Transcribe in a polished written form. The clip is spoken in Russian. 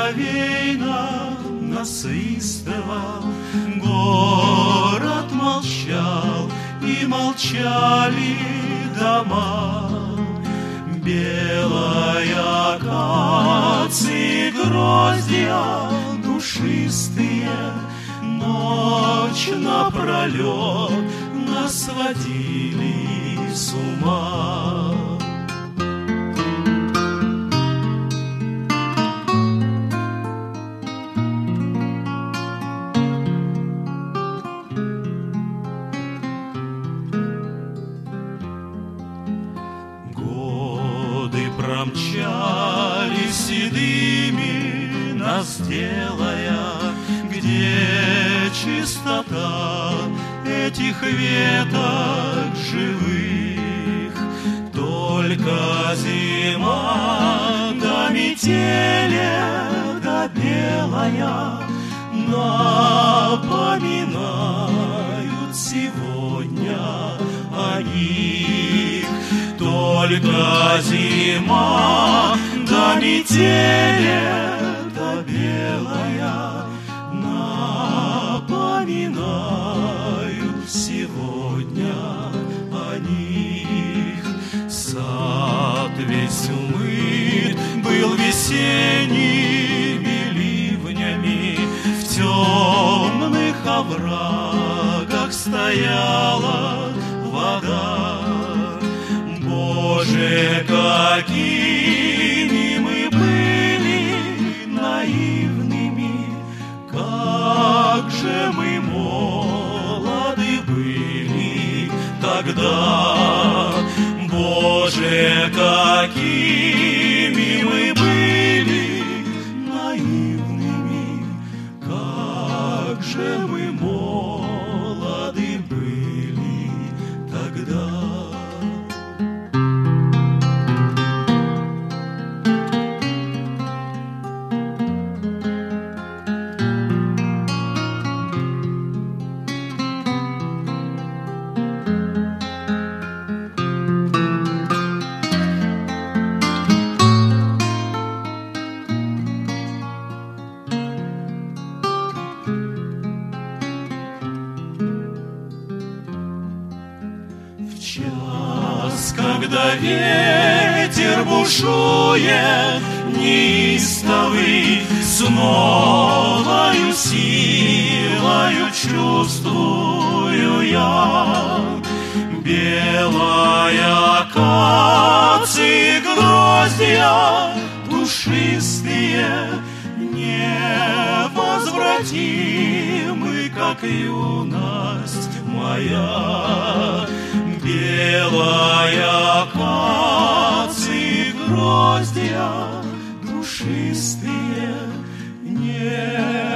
благоговейно насыстово город молчал, и молчали дома. Белая акации гроздья душистые ночь напролет нас сводили с ума. Промчались седыми, нас делая, где чистота этих веток живых. Только зима да метели да белая напоминают сегодня о них. Только зима да метели да белая напоминают сегодня о них. Сад весь умыт был весенними ливнями, в темных оврагах стояла вода. Боже, какими мы были наивными, как же мы молоды были тогда. Боже, какими мы были наивными, как же мы молоды были тогда. Когда ветер бушует неистовый, с новою силою чувствую я. Белая акации гроздья душистые невозвратимы, как юность моя. Белая акации гроздья душистые невозвратимы,